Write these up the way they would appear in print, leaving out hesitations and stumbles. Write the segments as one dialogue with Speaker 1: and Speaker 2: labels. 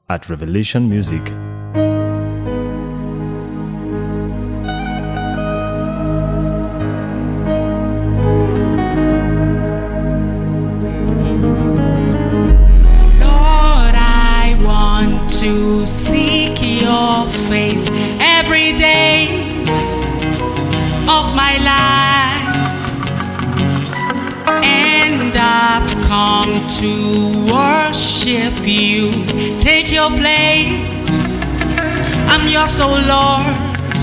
Speaker 1: at Revelation Music.
Speaker 2: Lord, I want to seek your face every day of my life, and I've come to worship you. Take your place, I'm yours, oh Lord,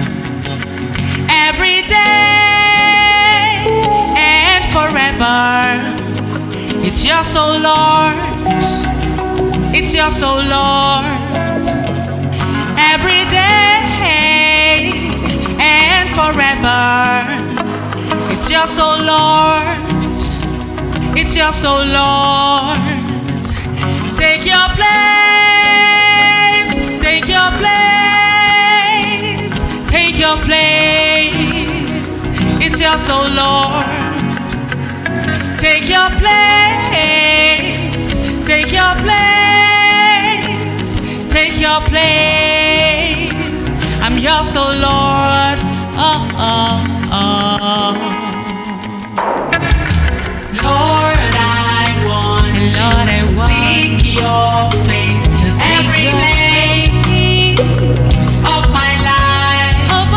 Speaker 2: every day and forever. It's yours, oh Lord, it's yours, oh Lord, every day and forever. It's yours, oh Lord, it's yours, oh Lord. Take your place, take your place, take your place. It's yours, oh Lord. Take your place, take your place, take your place. I'm yours, oh Lord. Oh, oh, oh. Lord, I want to seek your face every day of my life,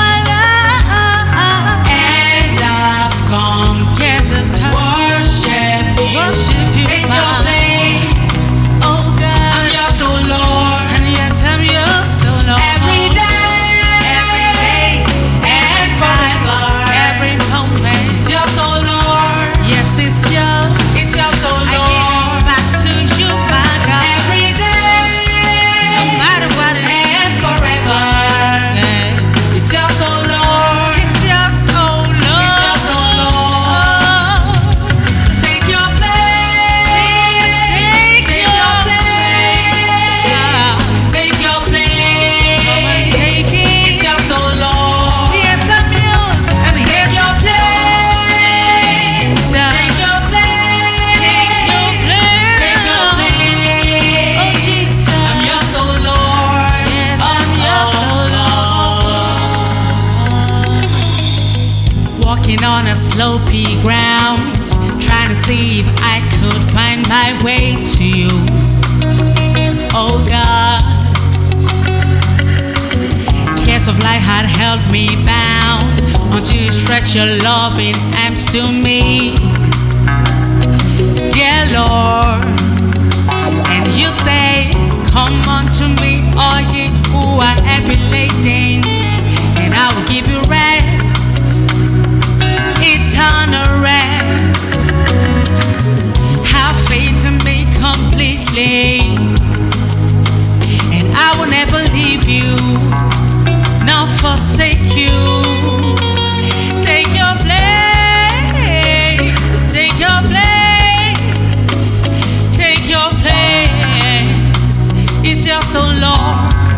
Speaker 2: and I've come to worship you. Take your place, oh God. I'm yours, oh Lord, and yes, I'm yours, oh Lord. Every day and forever, every moment. It's yours, oh Lord. Yes, it's yours. It's yours, oh Lord. I give it back to you, my God. Every day, no matter what it is, and forever. It's yours, oh Lord. It's yours, oh Lord. It's yours, oh Lord. Take your place. Take your place. Take your place. Take it. It's yours, oh Lord. Yes, I'm yours. And take your place. Take your place. Take your place. Oh Jesus, I'm yours, oh Lord. Yes, I'm yours, oh Lord. Walking on a slopey ground, trying to see if I could find my way to you. Oh God, cares of life had held me bound until you stretch your loving arms to me, dear Lord. And you say, come unto me, all ye who are heavy laden, and I will give you rest, eternal rest. Have faith in me completely, and I will never leave you, nor forsake you. Take your place, take your place, take your place. It's yours, oh Lord.